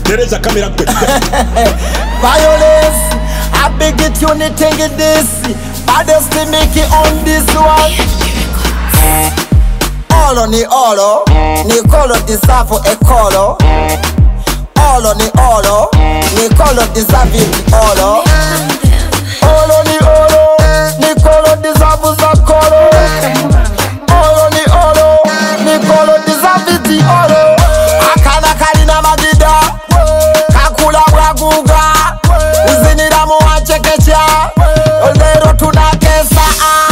Tereza kamera kwe. Violence, I beg it unity in this. Baddest to make it on this one. Olo ni olo, ni kolo disafo e kolo. Olo ni olo, ni kolo disaviti olo. Olo ni olo, ni kolo disavu za kolo. Olo ni olo, ni kolo disaviti olo. Akana kalina magida, kakula waguga. Zinira muwa chekecha, olero tunakesa.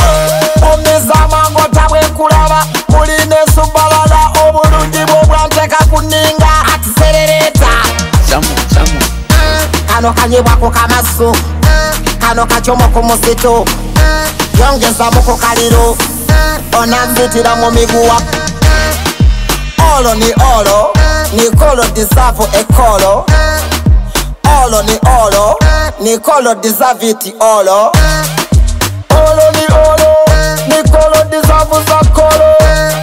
Omeza mangota wekulaba, muline subalala. Obulungi bwanteka kuninga, atiserereta. Samu Kano kanyebwako kamasu, kano kachomo kumusitu. Yongeza muko kaliro, onambitira mu miguwa. Olo ni olo, ni kolo disafo e kolo. Olo ni olo, ni kolo disaviti olo. Olo ni olo, ni kolo disavu za kolo.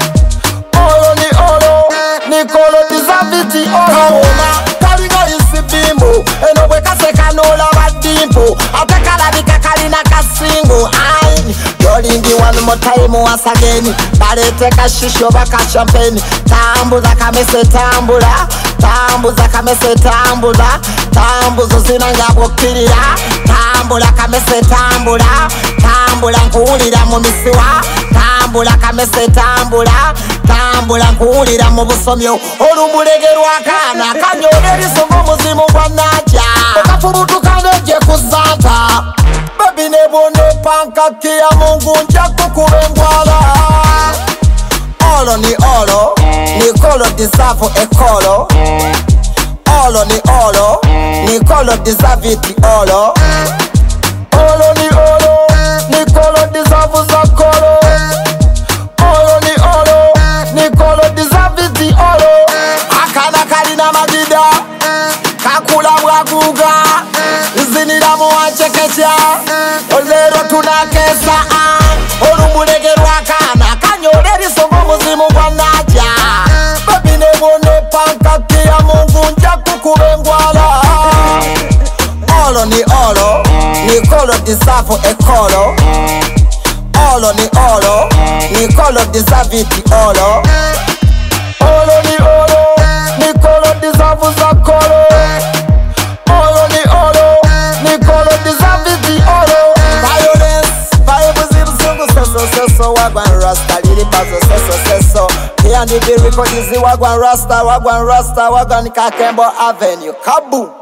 Olo ni olo, ni kolo disaviti olo. Kaliga isi bimbo, eno weka seka nola wadimpo. Atekala dika kalina kasingo. Yolingi one more time once again. Balete kashisho baka champagne. Tambuza kamese tambula. Tambuza kamese tambula. Tambuzo zinanga bokirira. Tambula kamese tambula. Tambula nkuulira mu misiwa. Tambula kamese tambula. Tambula nkuulira mu busomyo. Olumulegerwa kana kanyolera isongo muzimu gwa naja. Okafubutuka neje kuzanta. Baby nebone panka kia Mungu njaku kubengwala. Olo ni olo, ni kolo disafo e kolo. Olo ni olo, ni kolo disaviti olo. Olo ni olo, ni kolo disavu za kolo. Olo ni olo, ni kolo disaviti olo. Akana kalina magida, kakula waguga. Zinira muwa chekecha, olero tunakesa. Olumulegerwa kana kanyolera isongo muzimu gwa naja. Baby nebone panka kia Mungu njaku kubengwala. Olo ni olo, ni kolo disafo e kolo. Olo ni olo, ni kolo disaviti olo. Olo ni olo, ni kolo disavu za kolo. Olo ni olo, ni kolo disaviti olo. Violence, vibe zimzungu seso wagwan rasta lili bazo seso. Here ni be record izi wagwan rasta wagwan Kakembo Avenue Kabu.